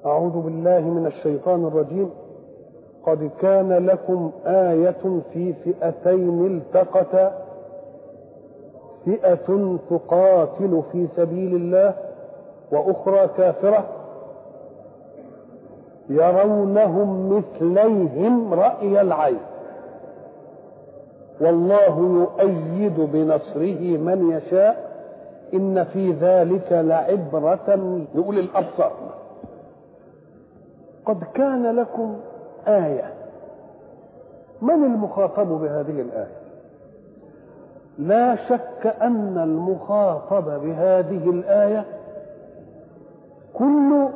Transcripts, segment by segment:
أعوذ بالله من الشيطان الرجيم. قد كان لكم آية في فئتين التقتا، فئة تقاتل في سبيل الله وأخرى كافرة يرونهم مثليهم رأي العين والله يؤيد بنصره من يشاء إن في ذلك لعبرة لأولي الأبصار. قد كان لكم آية. من المخاطب بهذه الآية؟ لا شك أن المخاطب بهذه الآية كل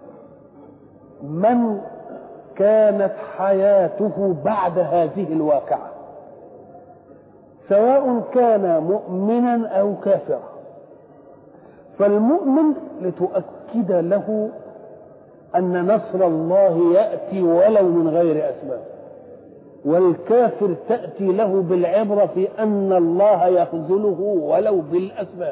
من كانت حياته بعد هذه الواقعة، سواء كان مؤمنا أو كافرا. فالمؤمن لتؤكد له أن نصر الله يأتي ولو من غير أسباب، والكافر تأتي له بالعبرة في أن الله يخذله ولو بالأسباب.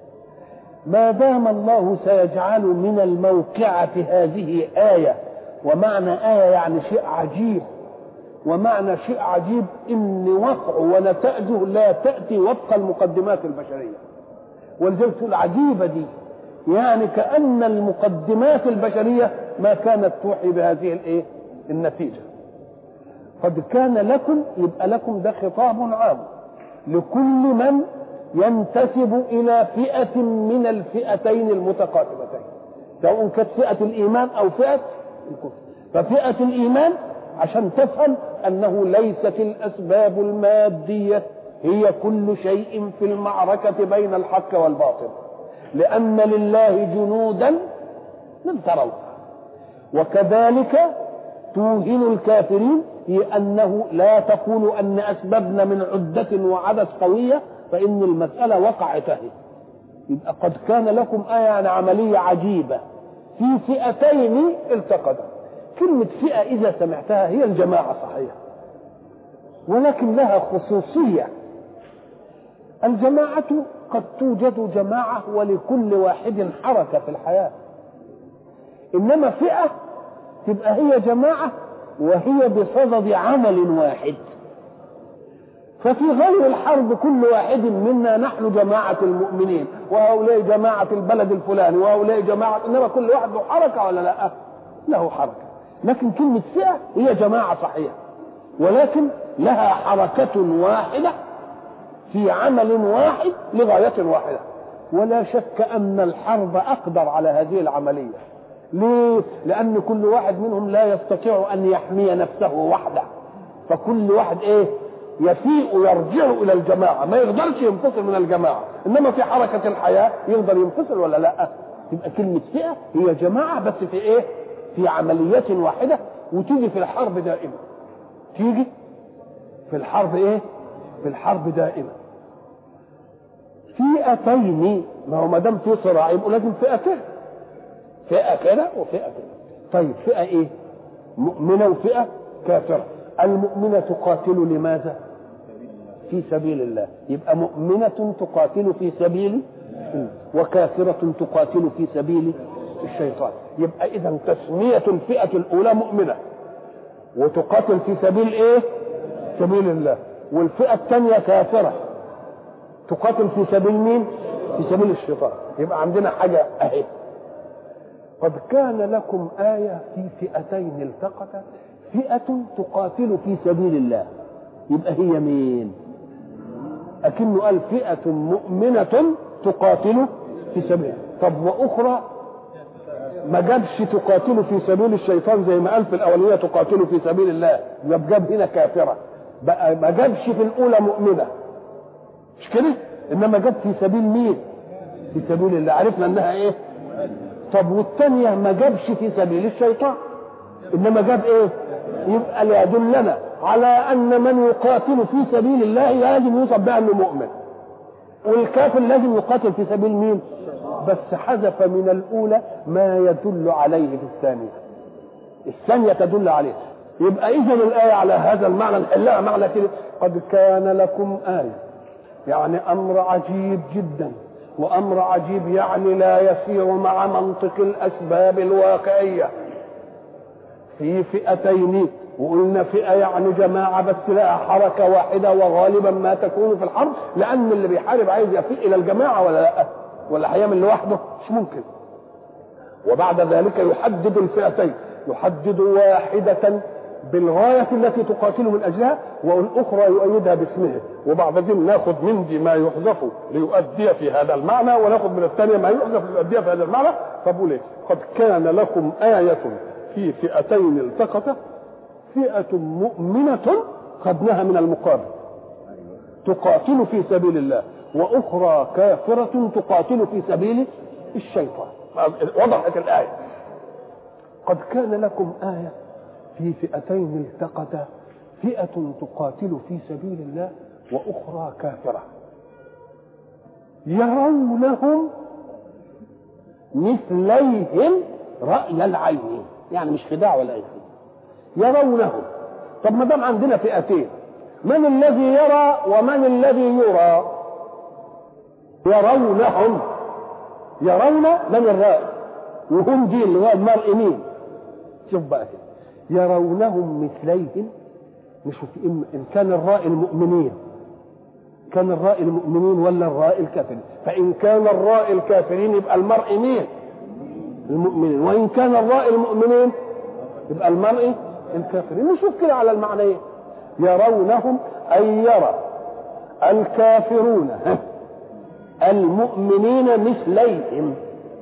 ما دام الله سيجعل من الموقعة هذه آية، ومعنى آية يعني شيء عجيب، ومعنى شيء عجيب إن وقعه ونتائجه لا تأتي وفق المقدمات البشرية. ولذلك العجيبة دي يعني كأن المقدمات البشرية ما كانت توحي بهذه النتيجة. قد كان لكم، يبقى لكم ده خطاب عام لكل من ينتسب إلى فئة من الفئتين المتقاتلتين، سواء كانت فئة الإيمان أو فئة الكفر. ففئة الإيمان عشان تفهم أنه ليست الأسباب المادية هي كل شيء في المعركة بين الحق والباطل، لأن لله جنودا لم تروها. وكذلك توهن الكافرين في أنه لا تقول أن أسبابنا من عدة وعدد قوية فإن المسألة وقعت. يبقى قد كان لكم آية يعني عملية عجيبة في فئتين التقتا. كلمة فئة إذا سمعتها هي الجماعة صحيح، ولكن لها خصوصية. الجماعة قد توجد جماعة ولكل واحد حركة في الحياة، إنما فئة تبقى هي جماعة وهي بصدد عمل واحد. ففي غير الحرب كل واحد منا نحن جماعة المؤمنين، وهؤلاء جماعة البلد الفلاني، وهؤلاء جماعة، إنما كل واحد له حركة ولا لا؟ له حركة. لكن كلمة فئة هي جماعة صحيحة، ولكن لها حركة واحدة في عمل واحد لغاية واحدة. ولا شك أن الحرب أقدر على هذه العملية. ليه؟ لأن كل واحد منهم لا يستطيع أن يحمي نفسه وحده، فكل واحد يفيء يرجع إلى الجماعة، ما يقدرش ينفصل من الجماعة. إنما في حركة الحياة يقدر ينفصل ولا لا؟ تبقى كلمة فئة هي جماعة بس في في عملية واحدة، وتيجي في الحرب دائما. تيجي في الحرب في الحرب دائما. فئتين، ما هو ما دام في صراع يبقى لازم فئتين، فئة كده وفئة كده. طيب فئة مؤمنة وفئة كافرة. المؤمنة تقاتل لماذا؟ في سبيل الله. يبقى مؤمنة تقاتل في سبيل، وكافرة تقاتل في سبيل الشيطان. يبقى إذا تسمية الفئة الأولى مؤمنة وتقاتل في سبيل سبيل الله، والفئة الثانية كافرة تقاتل في سبيل مين؟ في سبيل الشيطان. يبقى عندنا حاجة أهي. قد كان لكم آية في فئتين التقتا، فئة تقاتل في سبيل الله. يبقى هي مين؟ أكنه قال فئة مؤمنة تقاتل في سبيل. طب وأخرى ما جابش تقاتل في سبيل الشيطان زي ما قال في الأولية تقاتل في سبيل الله، جاب هنا كافرة. بقى ما جابش في الأولى مؤمنة، مش كده؟ إنما جاب في سبيل مين؟ في سبيل الله. عرفنا أنها طب والثانية ما جابش في سبيل الشيطان، إنما جاب يبقى ليدلنا على أن من يقاتل في سبيل الله لازم يوصف بها أنه مؤمن، والكافر لازم يقاتل في سبيل مين؟ بس حذف من الأولى ما يدل عليه في الثانية، الثانية تدل عليه. يبقى إذن الآية على هذا المعنى نحلها معنى كده. قد كان لكم آية يعني أمر عجيب جدا، وأمر عجيب يعني لا يسير مع منطق الأسباب الواقعية، في فئتين، وقلنا فئة يعني جماعة بس لها حركة واحدة، وغالبا ما تكون في الحرب، لأن اللي بيحارب عايز يفيء إلى الجماعة ولا لا؟ ولا هيعمل لوحده؟ مش ممكن. وبعد ذلك يحدد الفئتين، يحدد واحدة بالغاية التي تقاتل من أجلها، والأخرى يؤيدها باسمها، وبعدين ناخذ من دي ما يحذف ليؤدي في هذا المعنى، وناخذ من الثانية ما يحذف ليؤدي في هذا المعنى. فبقول ايه؟ قد كان لكم آية في فئتين التقتا، فئة مؤمنة خدناها من المقابل تقاتل في سبيل الله، وأخرى كافرة تقاتل في سبيل الشيطان. وضحت الآية. قد كان لكم آية في فئتين التقتا، فئة تقاتل في سبيل الله وأخرى كافرة، يرونهم مثليهم رأي العين، يعني مش خداع ولا أي حاجة، يرونهم. طب ما دام عندنا فئتين، من الذي يرى ومن الذي يرى؟ يرونهم، يرون من الرائي، وهم دي اللي هو المرء مين؟ شوف بقى كده، يرونهم مثليهم. نشوف إن كان الرائي المؤمنين، كان الرائي المؤمنين ولا الرائي الكافرين؟ فإن كان الرائي الكافرين يبقى المرء مين؟ المؤمنين. وإن كان الرائي المؤمنين يبقى المرء الكافرين. نشوف كده على المعنيين. يرونهم أي يرى الكافرون المؤمنين مثليهم.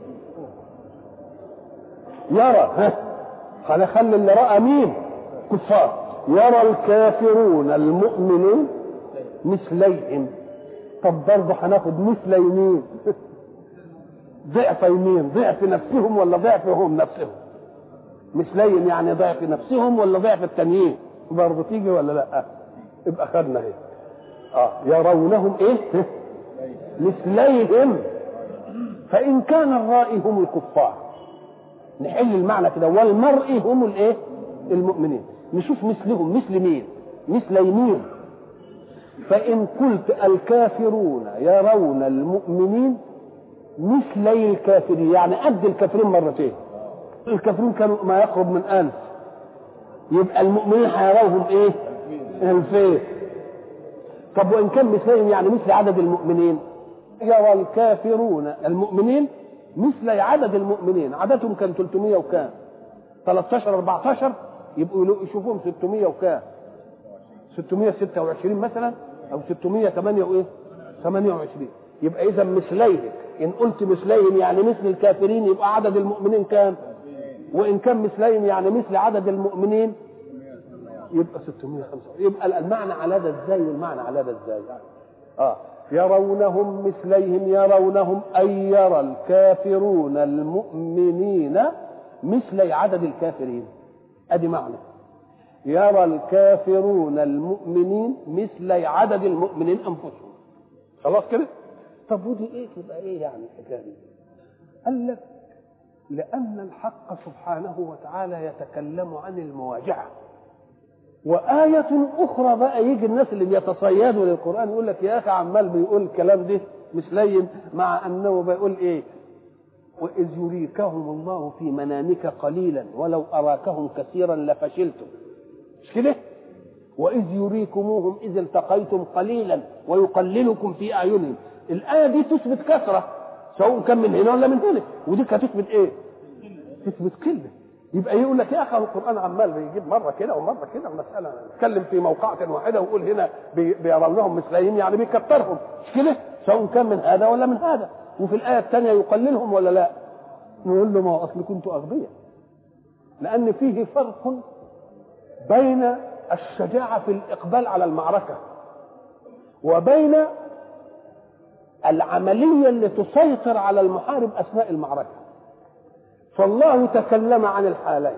يرى خلي اللي رأى مين؟ كفار. يرى الكافرون المؤمنين مثليهم. طب برضه هناخد مثل مين؟ ضعف مين؟ ضعف نفسهم ولا ضعفهم نفسهم؟ مثليهم يعني ضعف نفسهم ولا ضعف التانيين؟ برضه تيجي ولا لا؟ يبقى خدنا ايه؟ يرونهم ايه؟ مثليهم. فإن كان الرائي هم الكفار، نحل المعنى كده، والمرء هم الايه؟ المؤمنين. نشوف مثلهم مثل مين؟ مثل مين؟ فإن قلت الكافرون يرون المؤمنين مثلي الكافرين، يعني قد الكافرين مرتين. الكافرين كانوا ما يقرب من 1000، يبقى المؤمنين هيروهم ايه؟ 2000. طب وإن كان مثلهم يعني مثل عدد المؤمنين، يرى الكافرون المؤمنين مثل عدد المؤمنين. عددهم كان 300 وكام؟ 13 14 يبقوا يشوفون 600 وكام؟ 626 مثلا، او 608 وايه؟ 28. يبقى اذا مثليهم، ان قلت مثليهم يعني مثل الكافرين يبقى عدد المؤمنين كام؟ وان كان مثليهم يعني مثل عدد المؤمنين يبقى 605. يبقى المعنى على ده ازاي والمعنى على ده ازاي؟ يرونهم مثليهم، يرونهم أي يرى الكافرون المؤمنين مثل عدد الكافرين. ادي معنى يرى الكافرون المؤمنين مثل عدد المؤمنين انفسهم. خلاص كده؟ طب ودي ايه تبقى ايه يعني الحكايه دي؟ قال لك لان الحق سبحانه وتعالى يتكلم عن المواجهه، وآية أخرى بقى يجي الناس اللي بيتصيدوا للقرآن يقول لك يا أخي عمال بيقول الكلام ده مثليهم، مع أنه بيقول إيه؟ وإذ يريكهم الله في منامك قليلا ولو أراكهم كثيرا لفشلتم. مش كده؟ وإذ يريكموهم إذ التقيتم قليلا ويقللكم في أعينهم. الآية دي تثبت كثرة سواء كان من هنا ولا من هنا، ودي هتثبت إيه؟ تثبت قلة. يبقى يقول لك يا اخي القران عمال بيجيب مره كده ومره كده، المساله نتكلم في موقعة واحده ويقول هنا بيرونهم مثليهم يعني بيكترهم، مش كده؟ سواء كان من هذا ولا من هذا. وفي الايه الثانيه يقللهم ولا لا؟ نقول له ما هو اصل كنتوا اغبياء، لان فيه فرق بين الشجاعه في الاقبال على المعركه وبين العمليه اللي تسيطر على المحارب اثناء المعركه. فالله تكلم عن الحالين،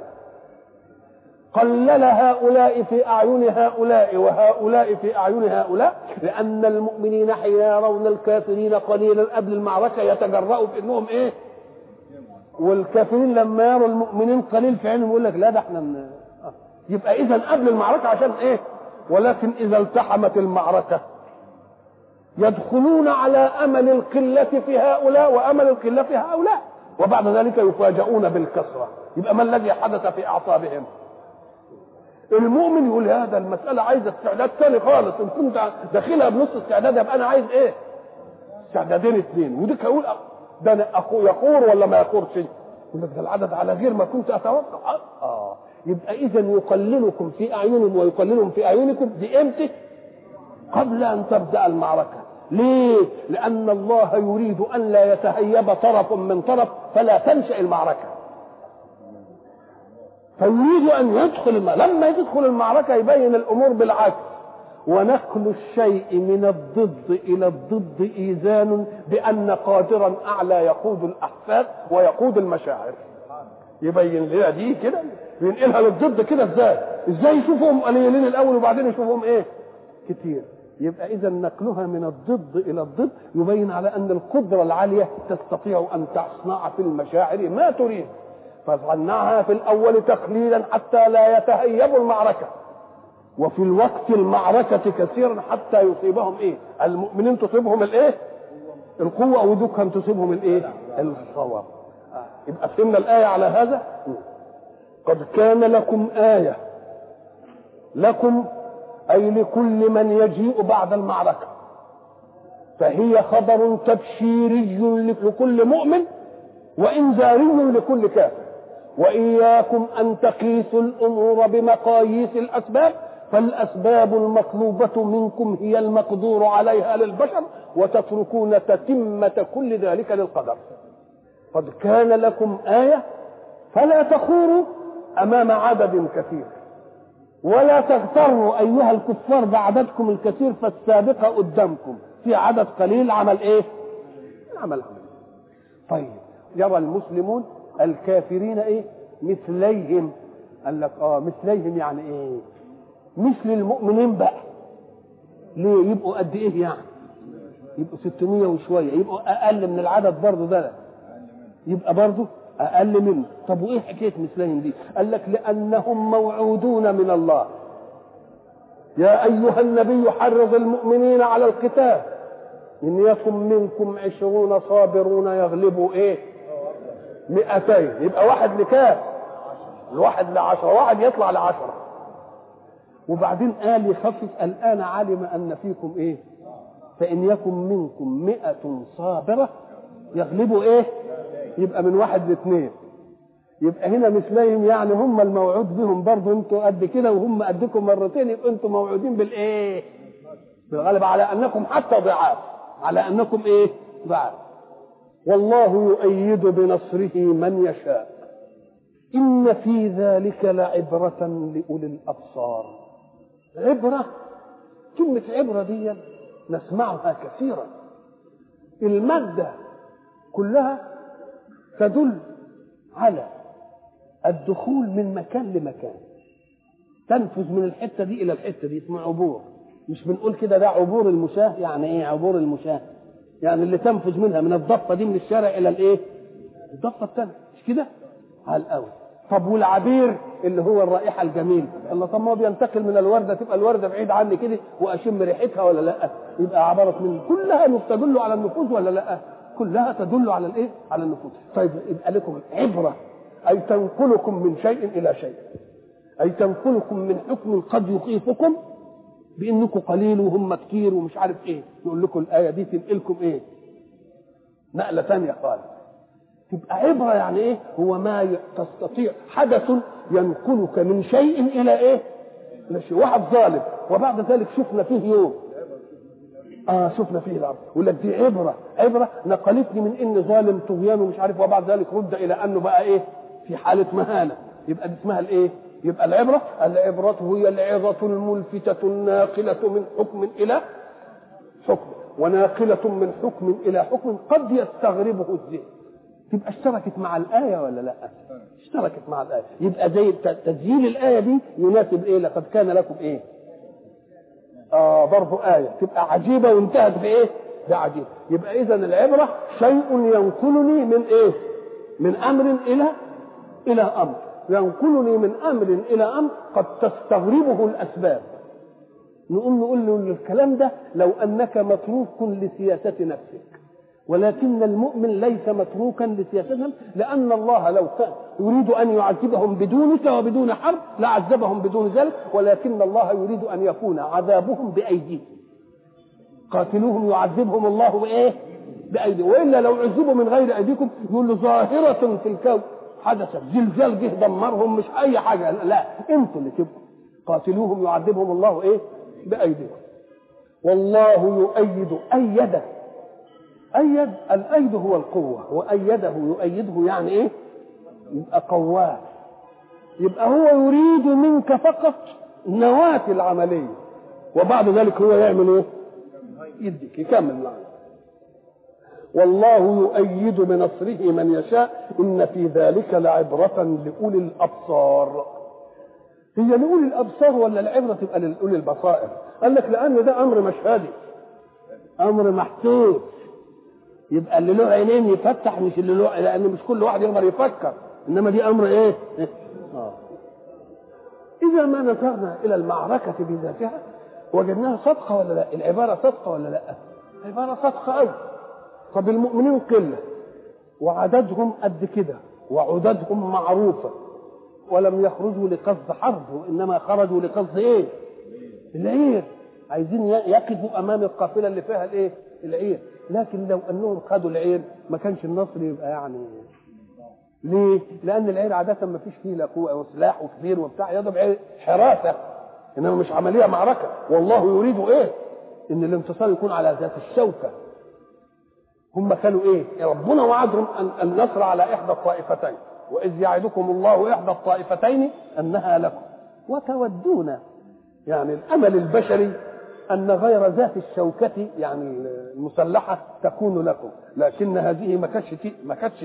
قلل هؤلاء في أعين هؤلاء وهؤلاء في أعين هؤلاء، لأن المؤمنين حين يرون الكافرين قليلا قبل المعركة يتجرؤوا في أنهم إيه؟ والكافرين لما يروا المؤمنين قليل في عينهم يقول لك لا ده احنا يبقى إذا قبل المعركة عشان إيه؟ ولكن إذا التحمت المعركة يدخلون على أمل القلة في هؤلاء وأمل القلة في هؤلاء، وبعد ذلك يفاجؤون بالكسرة. يبقى ما الذي حدث في أعصابهم؟ المؤمن يقول هذا المساله عايزه استعداد ثاني خالص، ان كنت داخلها بنص استعداد يبقى انا عايز ايه؟ استعدادين اثنين. وديك اقول ده انا يخور ولا ما يخورش؟ يقول لك ده العدد على غير ما كنت اتوقع. يبقى اذا يقللكم في اعينهم ويقللهم في اعينكم. دي امتى؟ قبل ان تبدا المعركه. ليه؟ لان الله يريد ان لا يتهيب طرف من طرف فلا تنشا المعركه، فيريد ان يدخل لما يدخل المعركه يبين الامور بالعكس. ونقل الشيء من الضد الى الضد ايذان بان قادرا اعلى يقود الاحفاد ويقود المشاعر. يبين لنا دي كده، ينقلها للضد كده. ازاي يشوفهم قليلين الاول وبعدين يشوفهم ايه؟ كتير. يبقى اذا نقلها من الضد الى الضد يبين على ان القدره العاليه تستطيع ان تصنع في المشاعر ما تريد، فصنعها في الاول تقليلا حتى لا يتهيبوا المعركه، وفي الوقت المعركه كثيرا حتى يصيبهم ايه؟ المؤمنين تصيبهم الايه؟ القوه، ودكهم تصيبهم الايه؟ الصواب. يبقى فهمنا الايه على هذا. قد كان لكم ايه، لكم أي لكل من يجيء بعد المعركة، فهي خبر تبشيري لكل مؤمن وإنذاري لكل كافر. وإياكم أن تقيسوا الأمور بمقاييس الأسباب، فالأسباب المطلوبة منكم هي المقدور عليها للبشر، وتتركون تتمة كل ذلك للقدر. قد كان لكم آية فلا تخوروا أمام عدد كثير، ولا تغتروا أيها الكفار بعددكم الكثير، فالسابقة قدامكم في عدد قليل عمل إيه؟ عمل. طيب يرى المسلمون الكافرين إيه؟ مثليهم. قال لك مثليهم يعني إيه؟ مثل المؤمنين بقى. ليه؟ يبقوا قد إيه يعني؟ يبقوا 600 وشوية، يبقوا أقل من العدد برضه ده، يبقى برضه أقل منه. طب وإيه حكاية مثلهم دي؟ قال لك لأنهم موعودون من الله. يا أيها النبي حرض المؤمنين على القتال، إن يكن منكم 20 صابرون يغلبوا إيه؟ 200. يبقى واحد لكام؟ الواحد ل10، واحد يطلع ل10. وبعدين قال يخفف، الآن علم أن فيكم إيه؟ فإن يكن منكم 100 صابرة يغلبوا إيه؟ يبقى من 1 ل2. يبقى هنا مثلهم يعني هم الموعود بهم برضه، انتوا قد كده وهم قدكم مرتين، يبقى انتوا موعودين بالايه؟ بالغلبة، على انكم حتى ضعاف، على انكم ايه؟ ضعاف. والله يؤيد بنصره من يشاء، ان في ذلك لعبرة لأولي الابصار. عبرة، كلمة عبرة دي نسمعها كثيرا. المادة كلها تدل على الدخول من مكان لمكان، تنفذ من الحته دي الى الحته دي، اسمه عبور. مش بنقول كده ده عبور المشاة؟ يعني ايه عبور المشاة؟ يعني اللي تنفذ منها من الضفه دي من الشارع الى الايه؟ الضفه الثانيه، مش كده؟ على الاول. طب والعبير اللي هو الرائحه الجميله، الله، طب ما هو بينتقل من الورده، تبقى الورده بعيد عني كده واشم ريحتها ولا لا؟ يبقى عباره من كلها تدل على النفوذ ولا لا؟ كلها تدل على الايه؟ على النفوذ. طيب يبقى لكم عبره، اي تنقلكم من شيء الى شيء، اي تنقلكم من حكم قد يخيفكم بانكم قليل وهم كتير ومش عارف ايه. يقول لكم الايه دي تنقلكم ايه؟ نقله ثانيه خالص. تبقى عبره يعني ايه؟ هو ما تستطيع حدث ينقلك من شيء الى ايه؟ الى شيء. واحد ظالم وبعد ذلك شفنا فيه يوم، شفنا فيه الارض، يقول لك دي عبره نقلتني من ان ظالم طغيان ومش عارف، وبعد ذلك رد الى انه بقى ايه؟ في حاله مهانه. يبقى دي اسمها الايه؟ يبقى العبره هي العظه الملفته الناقله من حكم الى حكم، وناقله من حكم الى حكم قد يستغربه الذهن. تبقى اشتركت مع الايه ولا لا؟ اشتركت مع الايه. يبقى زي تسجيل الايه دي يناسب ايه؟ لقد كان لكم ايه؟ برضو آية تبقى عجيبة وانتهت بإيه؟ بعجيب. يبقى إذن العبرة شيء ينقلني من إيه؟ من أمر إلى أمر، ينقلني من أمر إلى أمر قد تستغربه الأسباب. نقول له الكلام ده لو أنك متروك لسياسة نفسك، ولكن المؤمن ليس متروكا لسياستهم، لأن الله لو كان يريد أن يعذبهم بدونك وبدون حرب لعذبهم بدون ذلك، ولكن الله يريد أن يكون عذابهم بأيديهم. قاتلوهم يعذبهم الله بإيه؟ بأيديهم. وإلا لو عذبوا من غير أيديكم يقول له ظاهرة في الكون حدثت، زلزال جه دمرهم، مش أي حاجة، لا انتوا اللي تبقوا. قاتلوهم يعذبهم الله إيه؟ بأيديكم. والله يؤيد. أيد الأيد هو القوة، وأيده يؤيده يعني إيه؟ يبقى قواه. يبقى هو يريد منك فقط نواة العملية، وبعد ذلك هو يعمل إيه؟ يديك يكمل معنا. والله يؤيد بنصره من يشاء إن في ذلك لعبرة لأولي الأبصار. هي لأولي الأبصار ولا العبرة تبقى لأولي البصائر؟ قال لك لأن ده أمر مشهدي، أمر محسوس. يبقى اللي له عينين يفتح، مش اللي له، لأن مش كل واحد يقدر يفكر، إنما دي أمر إيه؟ إذا ما نظرنا إلى المعركة بذاتها وجدناها صدقة ولا لا؟ العبارة صدقة ولا لا؟ العبارة صدقة أوي. طب المؤمنين قلة وعددهم قد كده وعددهم معروفة، ولم يخرجوا لقصد حرب، وإنما خرجوا لقصد إيه؟ العير. عايزين يقفوا أمام القافلة اللي فيها الإيه؟ العير. لكن لو أنهم خدوا العير ما كانش النصر يبقى يعني. ليه؟ لأن العير عادة ما فيش فيه لا قوة وسلاح وكبير وبتاع، يضرب عير حراسة، إنما مش عملية معركة. والله يريد إيه؟ إن الانتصار يكون على ذات الشوكة. هم كانوا إيه؟ ربنا وعدهم النصر على إحدى الطائفتين، وإذ يعدكم الله إحدى الطائفتين أنها لكم وتودون، يعني الأمل البشري أن غير ذات الشوكة يعني المسلحة تكون لكم، لكن هذه ما كانتش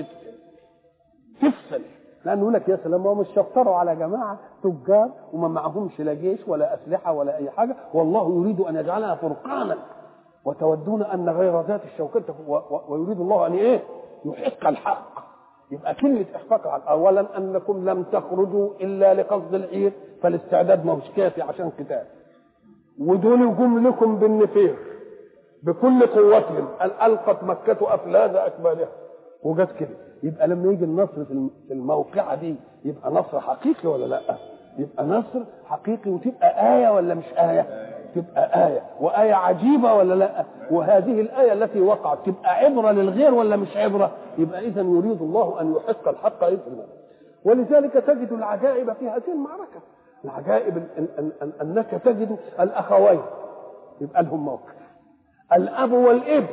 تفصل. لأنه يقول لك يا سلام، هم مش شطروا على جماعة تجار وما معهمش لا جيش ولا أسلحة ولا أي حاجة، والله يريد أن يجعلها فرقانا. وتودون أن غير ذات الشوكة، ويريد الله أن إيه؟ يحق الحق. يبقى كلمة إحقاق أولا أنكم لم تخرجوا إلا لقصد العير، فالاستعداد ما هوش كافي عشان قتال. ودول جم لكم بالنفير بكل قوتهم، ألقت مكة أفلاذ أكبادها وجت كده. يبقى لما يجي النصر في الموقعة دي يبقى نصر حقيقي ولا لا؟ يبقى نصر حقيقي، وتبقى آية ولا مش آية؟ تبقى آية، وآية عجيبة ولا لا؟ وهذه الآية التي وقعت تبقى عبرة للغير ولا مش عبرة؟ يبقى إذا يريد الله أن يحق الحق إذن. ولذلك تجد العجائب في هذه المعركة. العجائب أنك تجد الأخوين يبقى لهم موقف، الأب والابن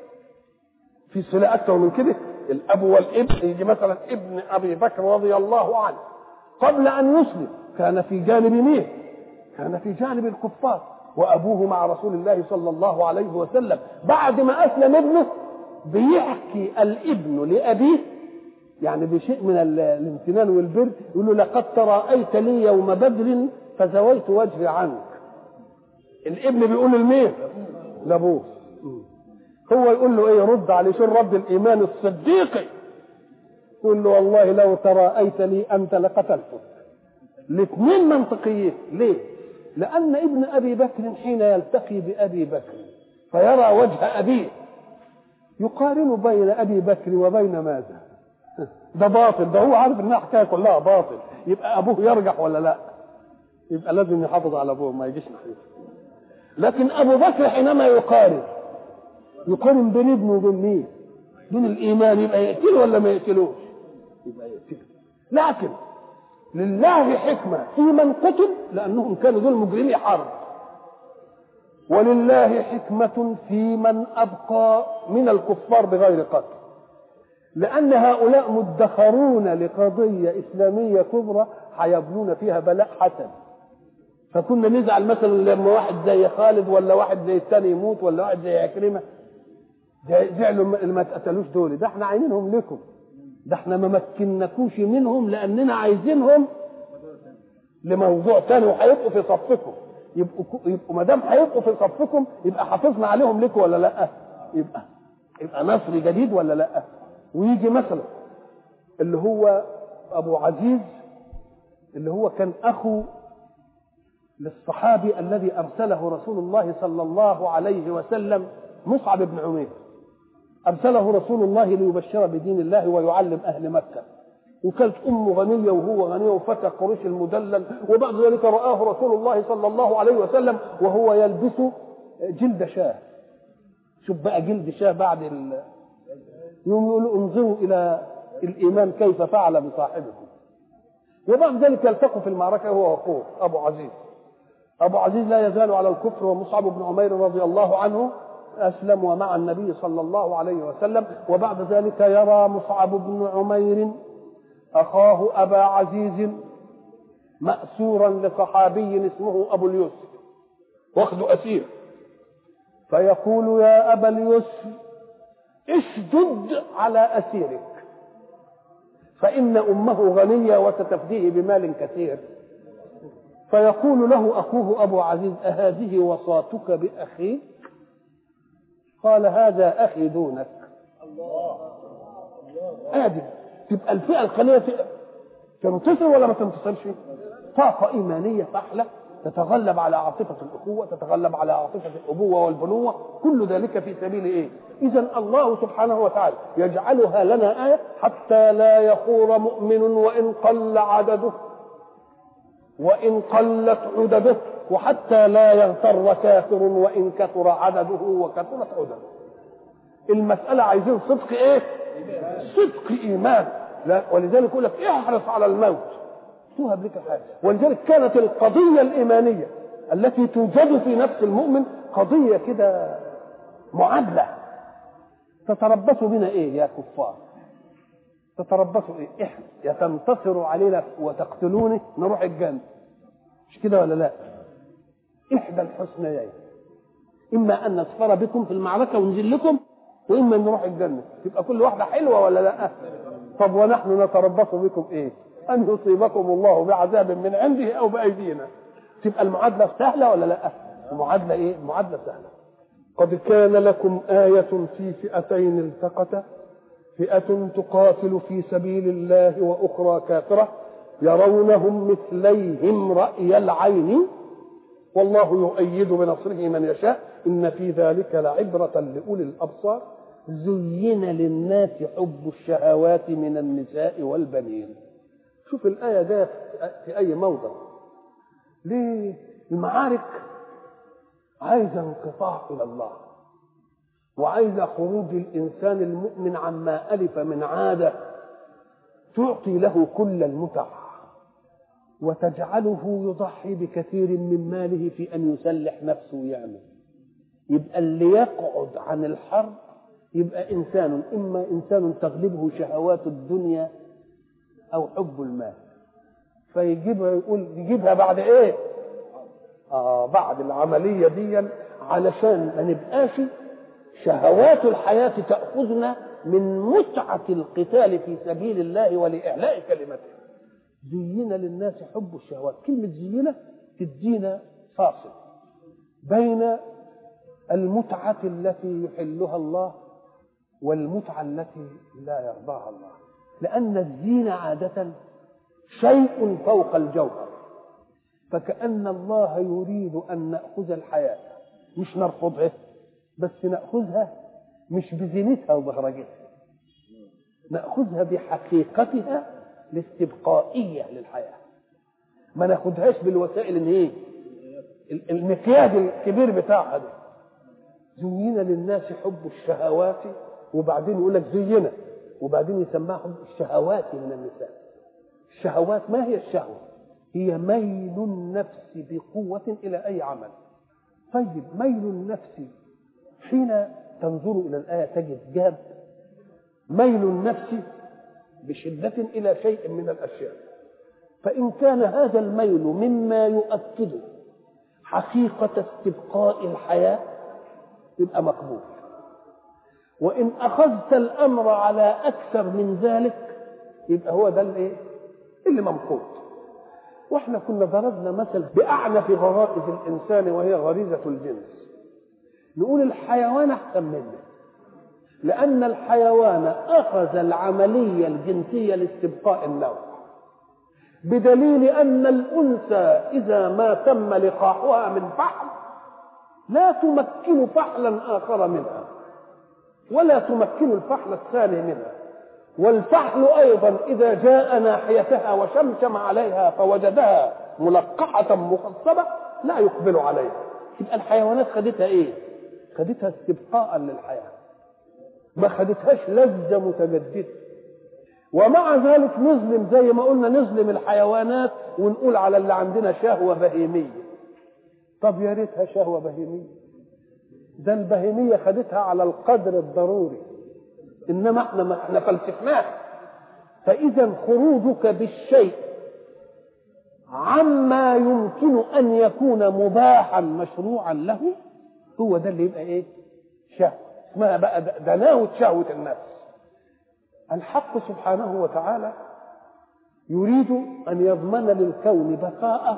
في صلة أكثر من كده. الأب والابن يجي مثلا ابن أبي بكر رضي الله عنه قبل أن يسلم كان في جانب مين؟ كان في جانب الكفار، وأبوه مع رسول الله صلى الله عليه وسلم. بعد ما أسلم ابنه بيحكي الابن لأبيه يعني بشيء من الامتنان والبر، يقول له لقد تراءيت لي يوم بدر فزويت وجهي عنك. الابن بيقول لمين؟ لابوه. هو يقول له ايه؟ رد عليه، شو رد الايمان الصديقي؟ يقول له والله لو تراءيت لي انت لقتلتك. الاثنين منطقيين. ليه؟ لان ابن ابي بكر حين يلتقي بابي بكر فيرى وجه ابيه يقارن بين ابي بكر وبين ماذا؟ ده باطل، ده هو عارف انها حكايه كلها باطل. يبقى ابوه يرجح ولا لا؟ يبقى لازم يحافظ على ابوه ما يجيش ناحيته. لكن ابو بكر حينما يقارن بين ابنه وبين مين؟ بين الايمان، يبقى يقتله ولا ما يقتلوش؟ يبقى يقتله. لكن لله حكمه في من قتل، لانهم كانوا دول مجرمي حرب، ولله حكمه في من ابقى من الكفار بغير قتل، لأن هؤلاء مدخرون لقضية إسلامية كبرى هيبنون فيها بلاء حسن. فكنا نزعل مثلا لما واحد زي خالد ولا واحد زي الثاني يموت ولا واحد زي عكرمة، زعلوا اللي ما اتقتلوش دول. ده احنا عايزينهم لكم، ده احنا ما مكنكوش منهم لأننا عايزينهم لموضوع ثاني وهيبقوا في صفكم. يبقوا ما دام هيبقوا في صفكم يبقى حافظنا عليهم لكم ولا لا؟ يبقى نصر جديد ولا لا؟ ويجي مثلا اللي هو ابو عزيز اللي هو كان اخو للصحابي الذي ارسله رسول الله صلى الله عليه وسلم، مصعب بن عمير. أرسله رسول الله ليبشر بدين الله ويعلم أهل مكة، وكانت أمه غنية وهو غني وفتى قريش المدلل، وبعد ذلك رآه رسول الله صلى الله عليه وسلم وهو يلبس جلد شاه. شوف بقى جلد شاه بعد يوم يقولوا انظروا إلى الإيمان كيف فعل بصاحبكم. وبعد ذلك يلتقوا في المعركة هو وأخوه أبو عزيز. أبو عزيز لا يزال على الكفر، ومصعب بن عمير رضي الله عنه أسلم ومع النبي صلى الله عليه وسلم. وبعد ذلك يرى مصعب بن عمير أخاه أبا عزيز مأسورا لصحابي اسمه أبو اليسر واخذ أسير، فيقول يا أبا اليسر اشدد على أسيرك فإن أمه غنية وستفديه بمال كثير. فيقول له أخوه أبو عزيز أهذه وصاتك بأخيك؟ قال هذا أخي دونك. آدم تبقى الفئة القليلة تنتصر ولا ما تنتصرش؟ طاقة إيمانية فحلة تتغلب على عاطفة الأخوة، تتغلب على عاطفة الأبوة والبنوة، كل ذلك في سبيل إيه؟ إذن الله سبحانه وتعالى يجعلها لنا آية حتى لا يخور مؤمن وإن قل عدده وإن قلت عدده، وحتى لا يغتر كافر وإن كثر عدده وكثرت عدده. المسألة عايزين صدق إيه؟ صدق إيمان. ولذلك يقول لك احرص على الموت توهب لك الحياة. ولذلك كانت القضية الإيمانية التي توجد في نفس المؤمن قضية كده معادلة. تتربصوا بنا إيه يا كفار؟ تتربصوا إيه؟ إحنا يا تنتصروا علينا وتقتلوني نروح الجنة، مش كده ولا لا؟ إحدى الحسنيين، إما أن نصفر بكم في المعركة ونزل لكم، وإما أن نروح الجنة. تبقى كل واحدة حلوة ولا لا؟ طب ونحن نتربص بكم إيه؟ أن يصيبكم الله بعذاب من عنده أو بأيدينا. تبقى المعادلة سهلة ولا لا؟ المعادلة إيه؟ المعادلة سهلة. قد كان لكم آية في فئتين التقتا، فئة تقاتل في سبيل الله وأخرى كافرة يرونهم مثليهم رأي العين والله يؤيد بنصره من يشاء إن في ذلك لعبرة لأولي الأبصار. زين للناس حب الشهوات من النساء والبنين. شوف الآية ده في أي موضع. ليه؟ المعارك عايزة انقطاع إلى الله، وعايزة خروج الإنسان المؤمن عما ألف من عادة تعطي له كل المتع وتجعله يضحي بكثير من ماله في أن يسلح نفسه ويعمل. يبقى اللي يقعد عن الحرب يبقى إنسان، إما إنسان تغلبه شهوات الدنيا أو حب المال، فيجيبها يقول يجيبها بعد إيه؟ بعد العملية دي، علشان ما نبقاش شهوات الحياة تأخذنا من متعة القتال في سبيل الله ولإعلاء كلمته. زينا للناس حب الشهوات. كلمة زينة تدينا فاصل بين المتعة التي يحلها الله والمتعة التي لا يرضاها الله، لأن الزينة عادة شيء فوق الجوهر، فكأن الله يريد أن نأخذ الحياة مش نرفضها، بس نأخذها مش بزينتها وبهرجتها، نأخذها بحقيقتها الاستبقائية للحياة، ما ناخدهاش بالوسائل ان ايه المكياج الكبير بتاعها ده. زينا للناس حب الشهوات، وبعدين يقول لك زينا، وبعدين يسماها حب الشهوات من النساء. الشهوات ما هي الشهوة؟ هي ميل النفس بقوة إلى أي عمل. طيب ميل النفس حين تنظر إلى الآية تجد جاب ميل النفس بشدة إلى شيء من الأشياء، فإن كان هذا الميل مما يؤكد حقيقة استبقاء الحياة يبقى مقبول، وإن أخذت الأمر على أكثر من ذلك يبقى هو ده اللي ممقوت. واحنا كنا ضربنا مثل بأعنف غرائز الإنسان وهي غريزة الجنس، نقول الحيوان أحسن منه، لأن الحيوان أخذ العملية الجنسية لاستبقاء النوع، بدليل أن الأنثى إذا ما تم لقاحها من فحل لا تمكن فحلا آخر منها، ولا تمكن الفحل الثاني منها. والفحل أيضا إذا جاء ناحيتها وشمشم عليها فوجدها ملقحة مخصبة لا يقبل عليها. يبقى الحيوانات خدتها إيه؟ خدتها استبقاء للحياة، ما خدتهاش لذة متجددة. ومع ذلك نظلم زي ما قلنا نظلم الحيوانات ونقول على اللي عندنا شهوة بهيمية. طب يا ريتها شهوة بهيمية، ده البهيمية خدتها على القدر الضروري، إنما احنا فلسفناه. فإذا خروجك بالشيء عما يمكن أن يكون مباحا مشروعا له هو ده اللي يبقى إيه؟ شهوة، اسمها بقى دناوة شهوة النفس. الحق سبحانه وتعالى يريد أن يضمن للكون بقاءه،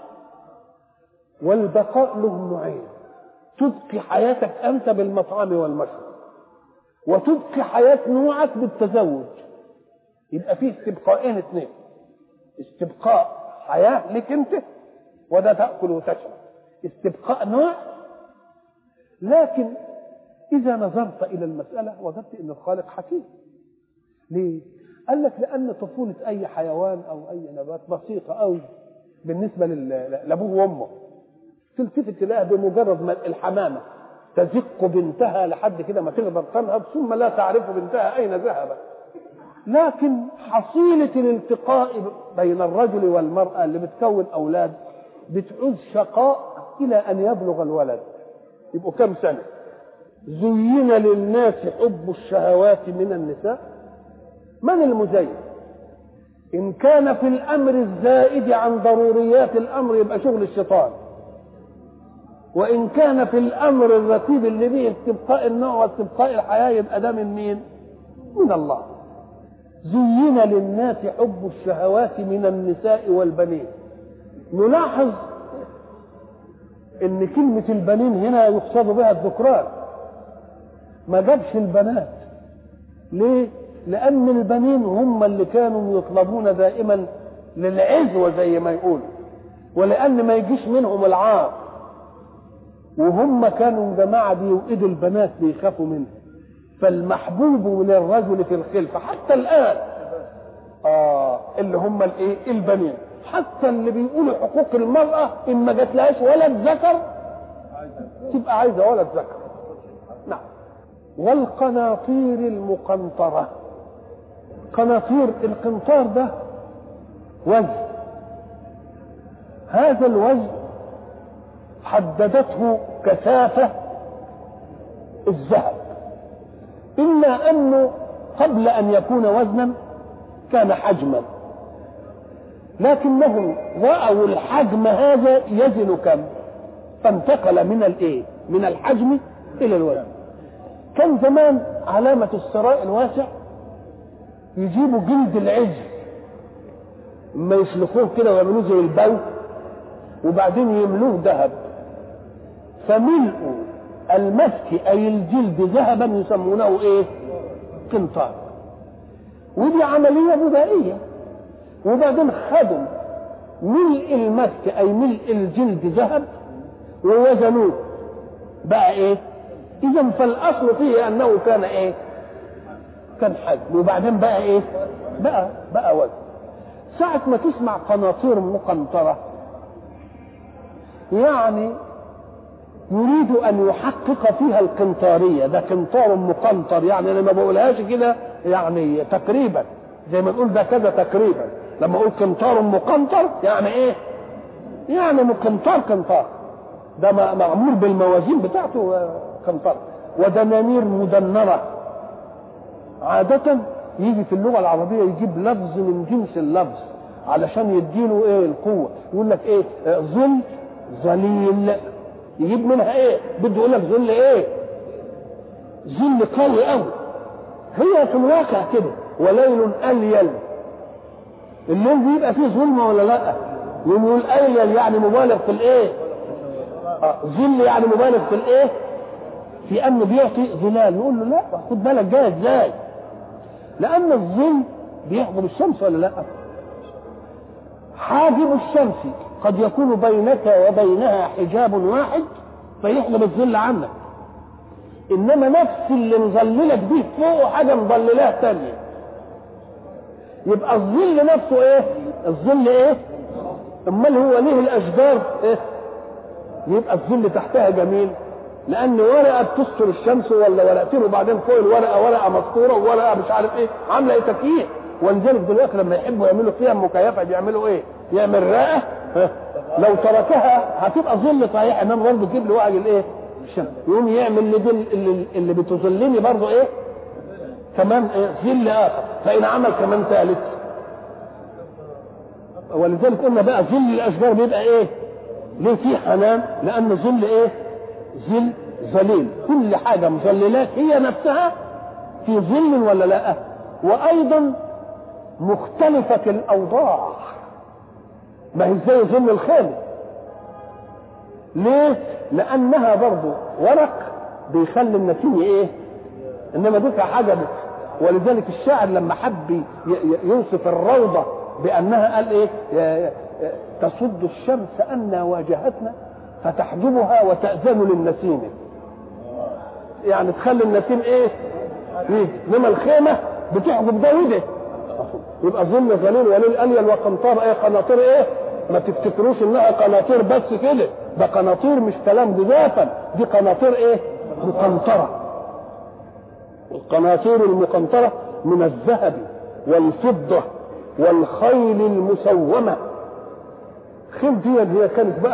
والبقاء له نوعين: تبقي حياتك أنت بالمطعم والمشرب، وتبقي حياة نوعك بالتزوج. يبقى فيه استبقائين اثنين: استبقاء حياة لك انت وده تأكل وتشرب، استبقاء نوع. لكن إذا نظرت إلى المسألة وجدت أن الخالق حكيم. ليه؟ قال لك لأن طفولة أي حيوان أو أي نبات بسيطة أوي بالنسبة لأبوه وأمه. تلتفت تلاقيها بمجرد ما الحمامة تزق بنتها لحد كده ما تقدر تنهض ثم لا تعرف بنتها أين ذهبت. لكن حصيلة الالتقاء بين الرجل والمرأة اللي بتكون أولاد بتعوز شقاء إلى أن يبلغ الولد. يبقوا كم سنة؟ زين للناس حب الشهوات من النساء. من المزين؟ إن كان في الأمر الزائد عن ضروريات الأمر يبقى شغل الشيطان، وإن كان في الأمر الرتيب اللي به استبقاء النوع واستبقاء الحياة يبقى ده من مين؟ من الله. زين للناس حب الشهوات من النساء والبنين. نلاحظ ان كلمة البنين هنا يقصد بها الذكران، ما جابش البنات. ليه؟ لأن البنين هم اللي كانوا يطلبون دائما للعزوة زي ما يقول، ولأن ما يجيش منهم العار، وهم كانوا جماعة بيوئدوا البنات بيخافوا منهم. فالمحبوب للرجل في الخلفة حتى الآن اللي هم الايه؟ البنين. حتى اللي بيقولوا حقوق المرأة إن ما جاتلهاش ولد ذكر تبقى عايزة ولد ذكر. نعم. والقناطير المقنطرة. قناطير القنطار ده وزن، هذا الوزن حددته كثافة الذهب، إلا أنه قبل أن يكون وزنا كان حجما، لكنهم رأوا الحجم هذا يزن كم، فانتقل من الايه؟ من الحجم إلى الوزن. كان زمان علامة الثراء الواسع يجيبوا جلد العجل ما يسلخوه كده ويعملوه زي البو وبعدين يملوه ذهب، فملئوا المسك أي الجلد ذهبا يسمونه ايه؟ قنطار. ودي عملية بدائية. وبعدين خدوا ملء المسك أي ملء الجلد ذهب ووزنوه بقى ايه؟ إذا فالأصل فيه أنه كان ايه؟ كان حجم، وبعدين بقى ايه؟ بقى وزن. ساعة ما تسمع قناطير مقنطرة يعني يريد أن يحقق فيها القنطارية. ده قنطار مقنطر، يعني أنا ما بقولهاش كده يعني تقريبا، زي ما نقول ده كذا تقريبا. لما أقول قنطار مقنطر يعني إيه؟ يعني قنطار ده معمول بالموازين بتاعته قنطار. ودنانير مدنرة. عادة يجي في اللغة العربية يجيب لفظ من جنس اللفظ علشان يديله ايه؟ القوة. يقول لك ايه؟ ظل، ظليل، يجيب منها ايه؟ بده يقول لك ظل ايه؟ ظل قوي قوي. هي في الواقع كده. وليل أليل، الليل بيبقى فيه ظلمة ولا لا؟ يقول أليل يعني مبالغ في الايه؟ ظل يعني مبالغ في الايه؟ في انه بيعطي ظلال. يقول له لا خد بالك جاي ازاي؟ لان الظل بيحجب الشمس ولا لا؟ حاجب الشمس قد يكون بينك وبينها حجاب واحد فيحجب الظل عنك، انما نفس اللي مظللك دي فوق حاجه مظللاه ثانيه، يبقى الظل نفسه ايه؟ الظل ايه؟ امال هو ليه الاشجار ايه؟ يبقى الظل تحتها جميل، لان ورقه بتستر الشمس ولا ورقتين، وبعدين فوق الورقه ورقه مستوره وورقه مش عارف ايه، عامله ايه تكييف. ولذلك دلوقتي لما يحبوا يعملوا فيها مكيفه بيعملوا ايه؟ يعمل رقه لو تركها هتبقى ظل صحيح، انما برضه تجيب لي وعي الايه؟ الشمس، يقوم يعمل اللي بتظلني برضه ايه؟ كمان إيه؟ ظل اخر، فان عمل كمان ثالث. ولذلك قلنا بقى ظل الاشجار بيبقى ايه؟ ليه فيه حنان؟ لان ظل ايه؟ ظل ظليل، كل حاجه مظللات هي نفسها في ظل ولا لا؟ وايضا مختلفه الاوضاع، ما هي زي ظل الخيمه. ليه؟ لانها برضو ورق بيخلي النسيم ايه؟ انما دي حاجه بس. ولذلك الشاعر لما حب يوصف الروضه بانها قال ايه؟ تصد الشمس أن واجهتنا فتحجبها وتأذن للنسيم، يعني تخلي النسيم ايه؟ انما الخيمه بتحجب ده وده، يبقى ظل ظليل وليل اليل وقنطار ايه؟ قناطير ايه؟ ما تفتكروش انها قناطير بس كده، ده قناطير مش كلام جزافا، دي قناطير ايه؟ مقنطره. القناطير المقنطره من الذهب والفضه والخيل المسومه. خيل دي هي كانت بقى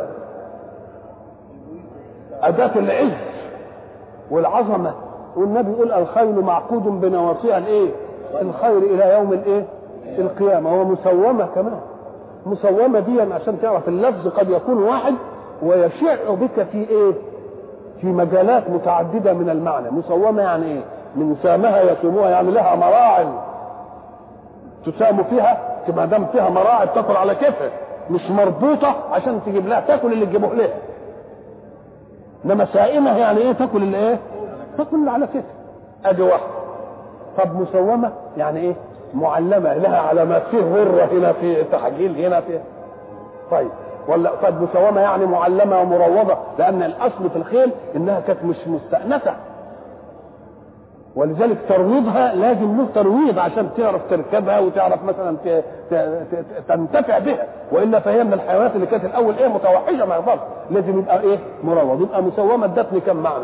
أداة العز والعظمة، والنبي يقول الخيل معقود بنواصيها الايه؟ الخير إلى يوم الايه؟ القيامة. ومسومة كمان، مسومة دي عشان تعرف اللفظ قد يكون واحد ويشع بك في ايه؟ في مجالات متعددة من المعنى. مسومة يعني ايه؟ من سامها يسوموها، يعني لها مراعي تسام فيها، ما دام فيها مراعي تاكل على كيفها، مش مربوطة عشان تجيب لها تاكل اللي تجيبه لها. انما سائمة يعني ايه؟ تاكل اللي ايه؟ تاكل اللي على كيفها. ادي واحدة. طب مسومة يعني ايه؟ معلمة، لها علامات، فيه غرة هنا، فيه تحجيل هنا، فيه. طيب ولا طب مسومة يعني معلمة ومروضة، لان الاصل في الخيل انها كانت مش مستأنسة، ولذلك ترويضها لازم له ترويض عشان تعرف تركبها وتعرف مثلا تنتفع بها، والا فهي من الحيوانات اللي كانت الاول ايه؟ متوحشه، ما يقدرش، لازم يبقى ايه؟ مروض. يبقى مسومه ادتني كم معنى؟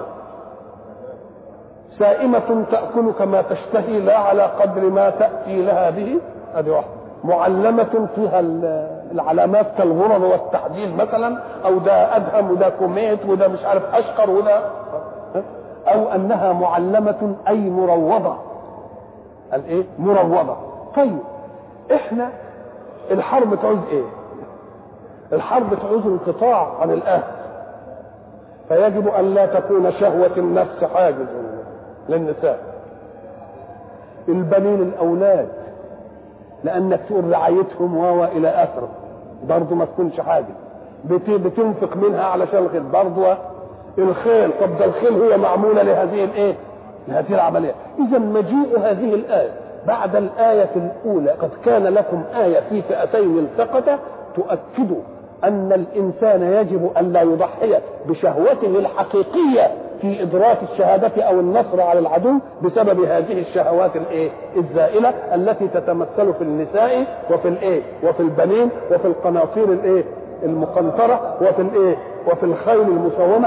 سائمه تاكل كما تشتهي لا على قدر ما تاتي لها به، ادي واحده. معلمه فيها العلامات كالغرر والتعديل مثلا، او ده ادهم وده كوميت وده مش عارف اشقر وده، او انها معلمة اي مروضة. الايه؟ مروضة. طيب احنا الحرب تعوز ايه؟ الحرب تعوز انقطاع عن الاهل، فيجب ان لا تكون شهوة النفس حاجز للنساء. البنين الاولاد لانك تقول رعايتهم والى اخره برضه ما تكونش حاجز، بتنفق منها علشان الخير برضه. الخيل، طب ده الخيل هي معمولة لهذه الايه؟ لهذه العملية. اذا مجيء هذه الآية بعد الآية الأولى قد كان لكم آية في فئتين التقتا تؤكد أن الإنسان يجب أن لا يضحي بشهوته الحقيقية في إدراك الشهادة أو النصر على العدو بسبب هذه الشهوات الايه؟ الزائلة التي تتمثل في النساء وفي الايه؟ وفي البنين وفي القناطير الايه؟ المقنطرة وفي الايه؟ وفي الخيل المسومة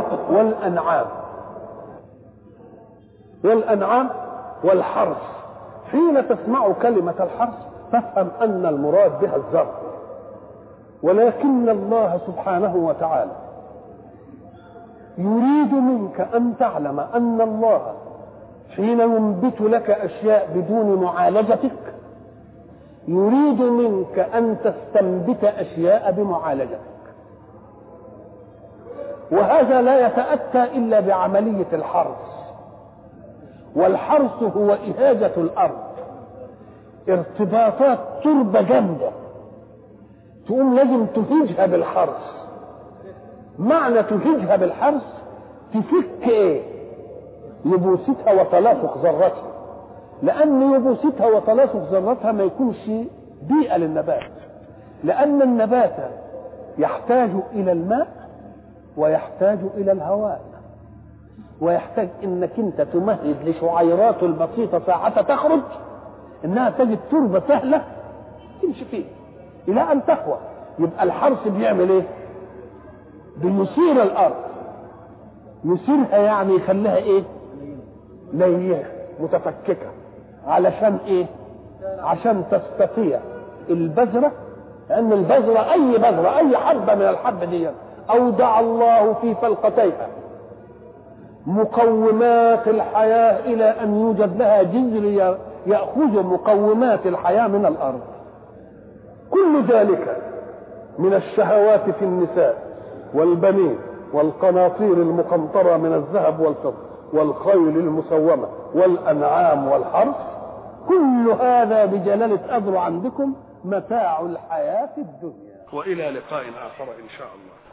والأنعام والحرث. حين تسمع كلمة الحرث تفهم أن المراد بها الزرع، ولكن الله سبحانه وتعالى يريد منك أن تعلم أن الله حين ينبت لك أشياء بدون معالجتك يريد منك أن تستنبت أشياء بمعالجتك، وهذا لا يتأتى إلا بعملية الحرث. والحرث هو إهاجة الأرض، ارتباطات تربة جامدة تقوم لازم تهيجها بالحرث. معنى تهيجها بالحرث تفك ايه؟ يبوستها وتلاصق ذرتها، لأن يبوستها وتلاصق ذرتها ما يكونش بيئة للنبات، لأن النبات يحتاج إلى الماء ويحتاج إلى الهواء، ويحتاج انك انت تمهد لشعيراته البسيطه ساعه تخرج انها تجد تربه سهله تمشي فيها الى ان تقوى. يبقى الحرث بيعمل ايه؟ بيثير الارض، يثيرها يعني يخليها ايه؟ لينه متفككه. علشان ايه؟ عشان تستطيع البذره، لان البذره اي بذره اي حبه من الحب دي اودع الله في فلقتيها مقومات الحياه الى ان يوجد لها جذر ياخذ مقومات الحياه من الارض. كل ذلك من الشهوات في النساء والبنين والقناطير المقنطره من الذهب والفضه والخيل المسومه والانعام والحرث، كل هذا بجلاله قدر عندكم متاع الحياه الدنيا. والى لقاء اخر ان شاء الله.